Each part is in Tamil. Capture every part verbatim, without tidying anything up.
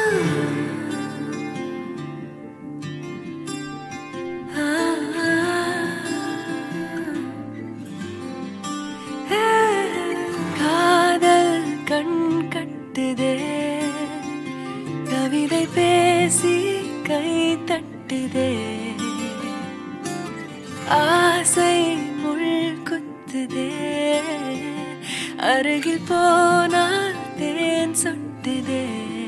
காதல் கண் கட்டுதே கவிதை பேசி கை தட்டுதே ஆசை முள் குத்துதே அருகில் போனால் தேன் சொட்டுதே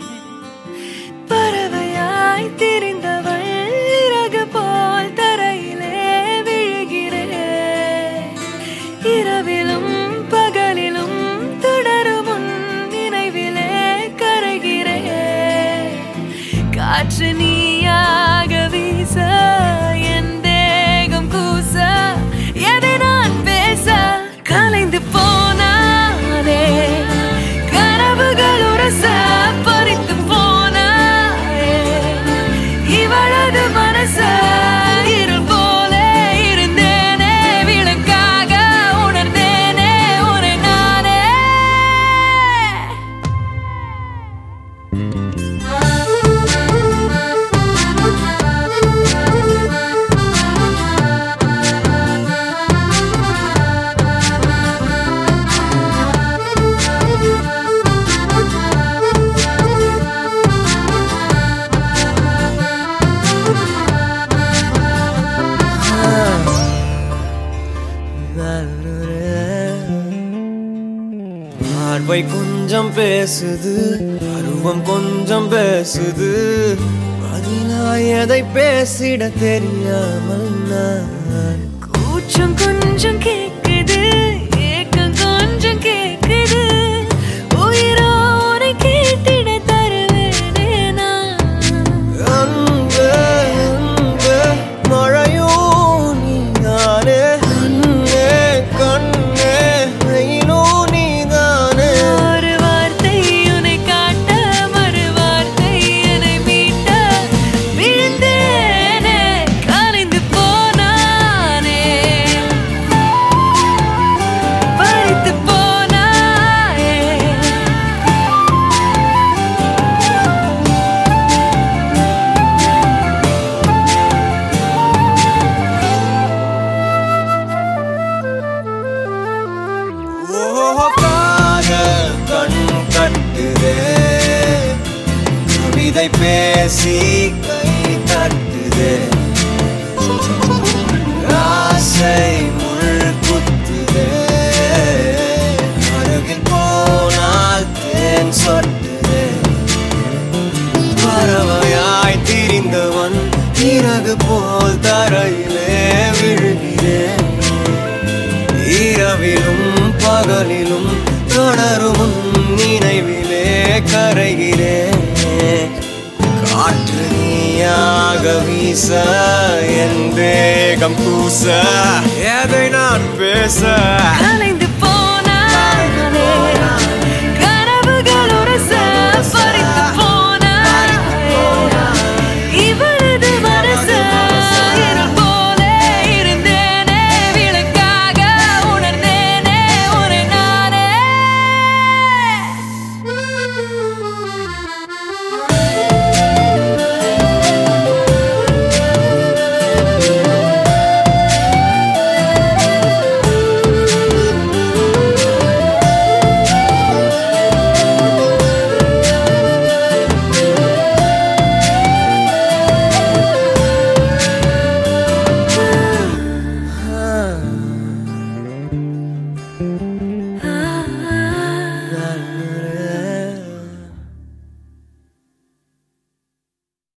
பறவையாய் திரிந்தவள் இறகு போல் தரையிலே விழுகிறேன் இரவிலும் பகலிலும் தொடரும் உன் நினைவிலே கரைகிறேன் காற்று நீயாக வீச என் தேகம் கூச எதை நான் பேச கலைந்து போனானே கனவுகள் உரச பறித்து போனாயே இவளது மனச இருள் போல இருந்தேனே விளக்காக உணர்ந்தேனே உன்னை நானே பார்வை கொஞ்சம் பேசுது அருவம் கொஞ்சம் பேசுது பதிலாய் எதை பேசிட தெரியாமல் நான் கூச்சம் கொஞ்சம் கேக்குது ஏக்கம் கொஞ்சம் கேக்குது உயிரோரை கேட்டிட தருவேனே நான் அன்பு அன்பு மழையோ நீதானே கண்ணே கண்ணே வெயிலோ நீதானே ஒரு வார்த்தை உன்னை காட்ட மறு வார்த்தை என்னை மீட்ட விழுந்தேனே கலைந்து போனானே பறித்து போனாயே ஓ காதல் கண் கட்டுதே கவிதை பேசி கை தட்டுதே ஆசை முள் குத்துதே அருகில் போனால் தேன் சொட்டுதே பறவையாய் திரிந்தவன் இறகு போல் தரையிலே விழுகிறேன் இரவிலும் பகலிலும் தொடரும் உன் நினைவிலே கரைகிறேன் காற்று நீயாக வீச என் தேகம் கூச எதை நான் பேச கலைந்து